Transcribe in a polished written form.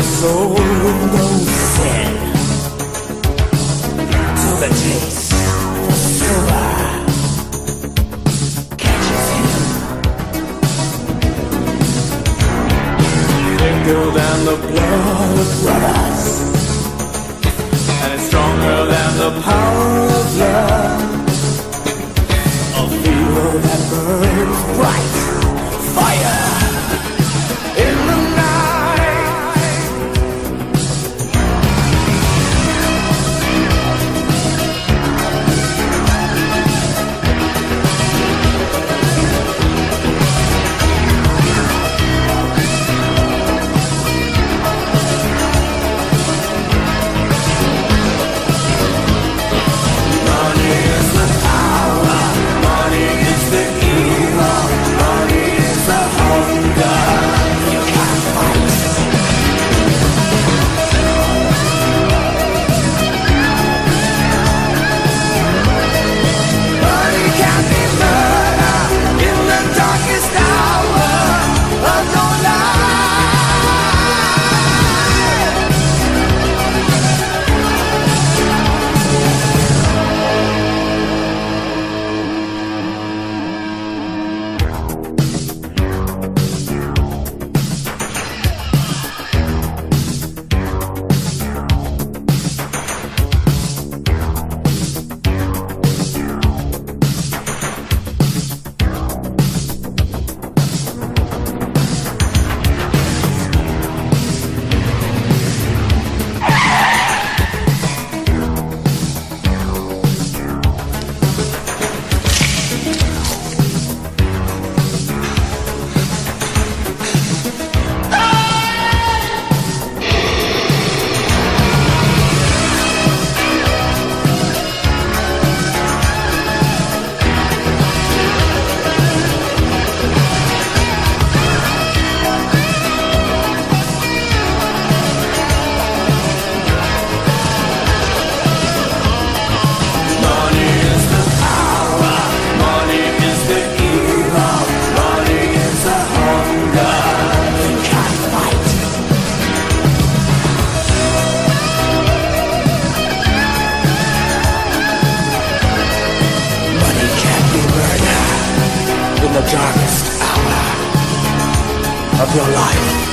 soul knows sin till the taste for silver catches him. Thicker than the blood of brothers, and it's stronger than the power of love. A fever that burns bright, fire in the night. Money is the power, money is the evil, money is the hunger you can't fight. Money can be murder in the darkest hour of your life. Money is the power, money is the evil, money is the hunger you can't fight. Money can't be murdered in the darkest hour of your life.